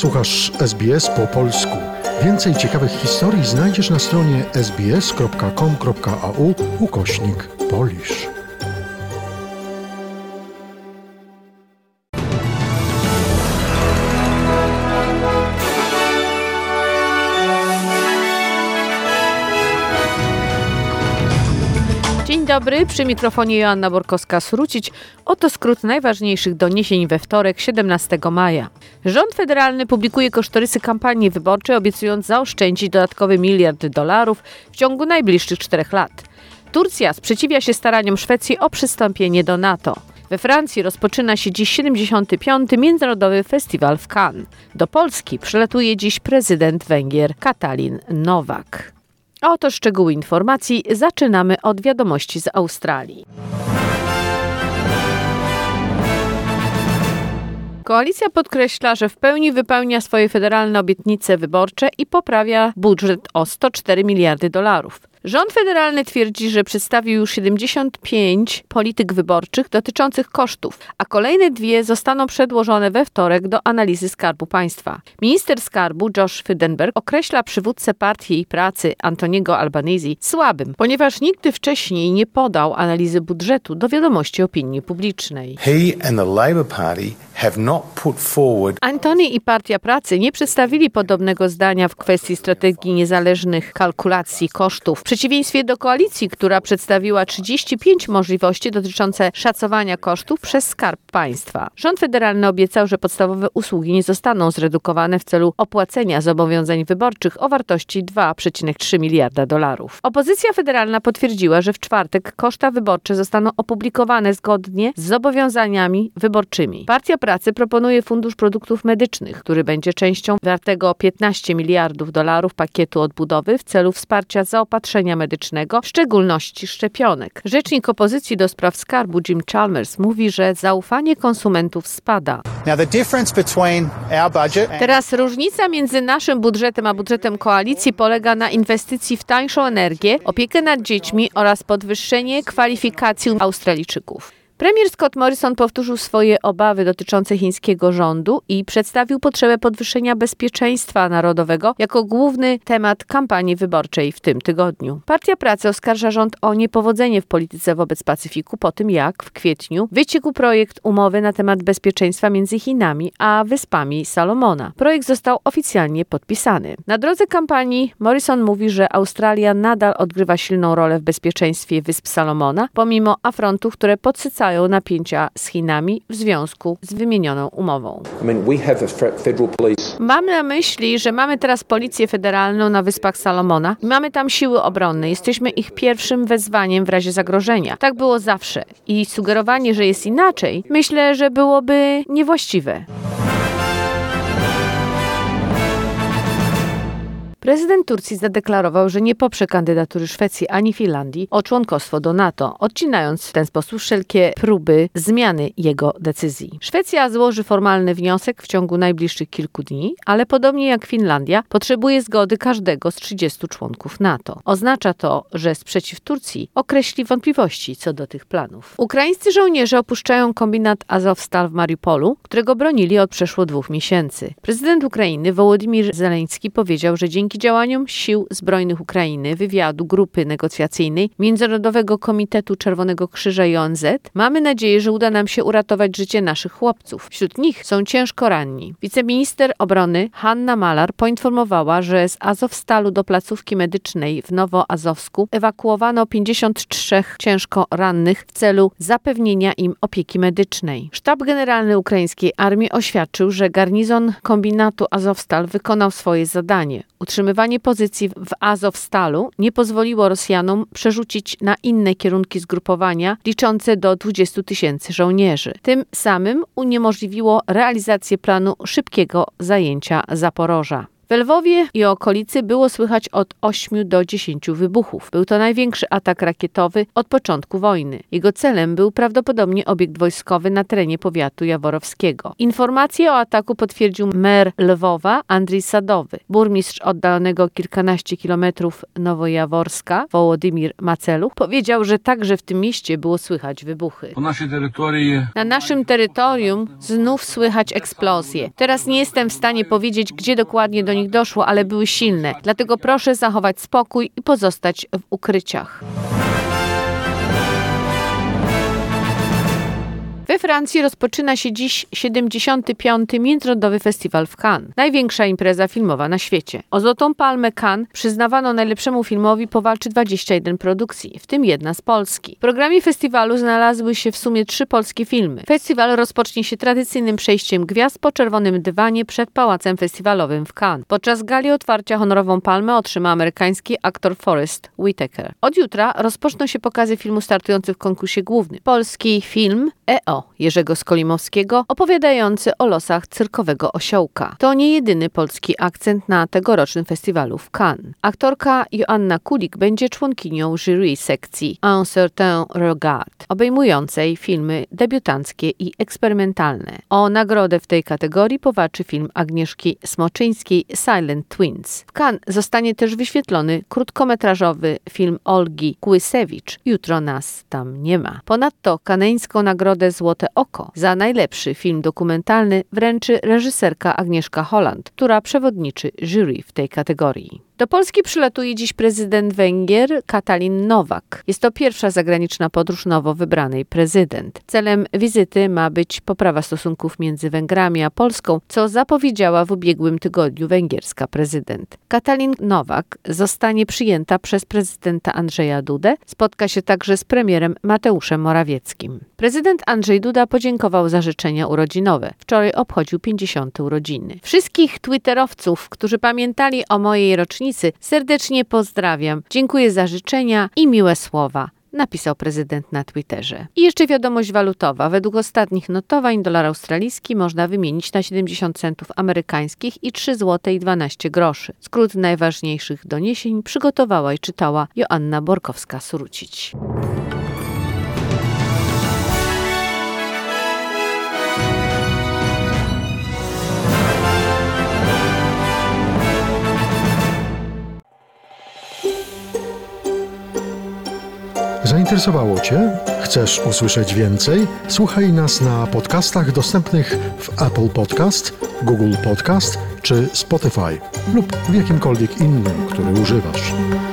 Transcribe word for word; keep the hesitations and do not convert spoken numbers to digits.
Słuchasz S B S po polsku. Więcej ciekawych historii znajdziesz na stronie sbs.com.au ukośnik Polish. Dzień dobry, przy mikrofonie Joanna Borkowska-Srucić. Oto skrót najważniejszych doniesień we wtorek, siedemnastego maja. Rząd federalny publikuje kosztorysy kampanii wyborczej, obiecując zaoszczędzić dodatkowy miliard dolarów w ciągu najbliższych czterech lat. Turcja sprzeciwia się staraniom Szwecji o przystąpienie do NATO. We Francji rozpoczyna się dziś siedemdziesiąty piąty Międzynarodowy Festiwal w Cannes. Do Polski przylatuje dziś prezydent Węgier Katalin Nowak. A oto szczegóły informacji. Zaczynamy od wiadomości z Australii. Koalicja podkreśla, że w pełni wypełnia swoje federalne obietnice wyborcze i poprawia budżet o sto cztery miliardy dolarów. Rząd federalny twierdzi, że przedstawił już siedemdziesiąt pięć polityk wyborczych dotyczących kosztów, a kolejne dwie zostaną przedłożone we wtorek do analizy Skarbu Państwa. Minister Skarbu Josh Frydenberg określa przywódcę Partii Pracy Antoniego Albanese słabym, ponieważ nigdy wcześniej nie podał analizy budżetu do wiadomości opinii publicznej. He and the Labour Party have not put forward. Antony i Partia Pracy nie przedstawili podobnego zdania w kwestii strategii niezależnych kalkulacji kosztów, w przeciwieństwie do koalicji, która przedstawiła trzydzieści pięć możliwości dotyczące szacowania kosztów przez Skarb Państwa. Rząd federalny obiecał, że podstawowe usługi nie zostaną zredukowane w celu opłacenia zobowiązań wyborczych o wartości dwa przecinek trzy miliarda dolarów. Opozycja federalna potwierdziła, że w czwartek koszta wyborcze zostaną opublikowane zgodnie z zobowiązaniami wyborczymi. Partia Pracy proponuje Fundusz Produktów Medycznych, który będzie częścią wartego piętnaście miliardów dolarów pakietu odbudowy w celu wsparcia zaopatrzenia medycznego, w szczególności szczepionek. Rzecznik opozycji do spraw skarbu Jim Chalmers mówi, że zaufanie konsumentów spada. Now the difference between our budget and... Teraz różnica między naszym budżetem a budżetem koalicji polega na inwestycji w tańszą energię, opiekę nad dziećmi oraz podwyższenie kwalifikacji Australijczyków. Premier Scott Morrison powtórzył swoje obawy dotyczące chińskiego rządu i przedstawił potrzebę podwyższenia bezpieczeństwa narodowego jako główny temat kampanii wyborczej w tym tygodniu. Partia Pracy oskarża rząd o niepowodzenie w polityce wobec Pacyfiku po tym, jak w kwietniu wyciekł projekt umowy na temat bezpieczeństwa między Chinami a Wyspami Salomona. Projekt został oficjalnie podpisany. Na drodze kampanii Morrison mówi, że Australia nadal odgrywa silną rolę w bezpieczeństwie Wysp Salomona, pomimo afrontów, które podsycają napięcia z Chinami w związku z wymienioną umową. I mean, we have a federal police. Mam na myśli, że mamy teraz policję federalną na Wyspach Salomona i mamy tam siły obronne. Jesteśmy ich pierwszym wezwaniem w razie zagrożenia. Tak było zawsze i sugerowanie, że jest inaczej, myślę, że byłoby niewłaściwe. Prezydent Turcji zadeklarował, że nie poprze kandydatury Szwecji ani Finlandii o członkostwo do NATO, odcinając w ten sposób wszelkie próby zmiany jego decyzji. Szwecja złoży formalny wniosek w ciągu najbliższych kilku dni, ale podobnie jak Finlandia potrzebuje zgody każdego z trzydziestu członków NATO. Oznacza to, że sprzeciw Turcji określi wątpliwości co do tych planów. Ukraińscy żołnierze opuszczają kombinat Azovstal w Mariupolu, którego bronili od przeszło dwóch miesięcy. Prezydent Ukrainy Wołodymyr Zełenski powiedział, że dzięki Dzięki działaniom sił zbrojnych Ukrainy, wywiadu, grupy negocjacyjnej, Międzynarodowego Komitetu Czerwonego Krzyża i O N Z, mamy nadzieję, że uda nam się uratować życie naszych chłopców. Wśród nich są ciężko ranni. Wiceminister obrony Hanna Malar poinformowała, że z Azowstalu do placówki medycznej w Nowoazowsku ewakuowano pięćdziesiąt trzech ciężko rannych w celu zapewnienia im opieki medycznej. Sztab Generalny Ukraińskiej Armii oświadczył, że garnizon kombinatu Azowstal wykonał swoje zadanie. Utrzymywanie pozycji w Azowstalu nie pozwoliło Rosjanom przerzucić na inne kierunki zgrupowania liczące do dwudziestu tysięcy żołnierzy. Tym samym uniemożliwiło realizację planu szybkiego zajęcia Zaporoża. W Lwowie i okolicy było słychać od ośmiu do dziesięciu wybuchów. Był to największy atak rakietowy od początku wojny. Jego celem był prawdopodobnie obiekt wojskowy na terenie powiatu jaworowskiego. Informację o ataku potwierdził mer Lwowa Andrzej Sadowy. Burmistrz oddalonego kilkanaście kilometrów Nowojaworska Wołodymir Maceluch powiedział, że także w tym mieście było słychać wybuchy. Na naszym terytorium znów słychać eksplozje. Teraz nie jestem w stanie powiedzieć, gdzie dokładnie do nich doszło, ale były silne. Dlatego proszę zachować spokój i pozostać w ukryciach. We Francji rozpoczyna się dziś siedemdziesiąty piąty Międzynarodowy Festiwal w Cannes. Największa impreza filmowa na świecie. O Złotą Palmę Cannes przyznawano najlepszemu filmowi po walczy dwadzieścia jeden produkcji, w tym jedna z Polski. W programie festiwalu znalazły się w sumie trzy polskie filmy. Festiwal rozpocznie się tradycyjnym przejściem gwiazd po czerwonym dywanie przed Pałacem Festiwalowym w Cannes. Podczas gali otwarcia honorową palmę otrzyma amerykański aktor Forest Whitaker. Od jutra rozpoczną się pokazy filmu startujących w konkursie głównym. Polski film E O Jerzego Skolimowskiego opowiadający o losach cyrkowego osiołka. To nie jedyny polski akcent na tegorocznym festiwalu w Cannes. Aktorka Joanna Kulik będzie członkinią jury sekcji Un certain regard, obejmującej filmy debiutanckie i eksperymentalne. O nagrodę w tej kategorii powalczy film Agnieszki Smoczyńskiej Silent Twins. W Cannes zostanie też wyświetlony krótkometrażowy film Olgi Kłysewicz. Jutro nas tam nie ma. Ponadto kaneńską nagrodę Złote Oko za najlepszy film dokumentalny wręczy reżyserka Agnieszka Holland, która przewodniczy jury w tej kategorii. Do Polski przylatuje dziś prezydent Węgier Katalin Nowak. Jest to pierwsza zagraniczna podróż nowo wybranej prezydent. Celem wizyty ma być poprawa stosunków między Węgrami a Polską, co zapowiedziała w ubiegłym tygodniu węgierska prezydent. Katalin Nowak zostanie przyjęta przez prezydenta Andrzeja Dudę. Spotka się także z premierem Mateuszem Morawieckim. Prezydent Andrzej Duda podziękował za życzenia urodzinowe. Wczoraj obchodził pięćdziesiąte urodziny. Wszystkich twitterowców, którzy pamiętali o mojej rocznicy, serdecznie pozdrawiam. Dziękuję za życzenia i miłe słowa, napisał prezydent na Twitterze. I jeszcze wiadomość walutowa. Według ostatnich notowań dolar australijski można wymienić na siedemdziesiąt centów amerykańskich i trzy złote i dwanaście groszy. Skrót najważniejszych doniesień przygotowała i czytała Joanna Borkowska-Surucić. Zainteresowało Cię? Chcesz usłyszeć więcej? Słuchaj nas na podcastach dostępnych w Apple Podcast, Google Podcast czy Spotify lub w jakimkolwiek innym, który używasz.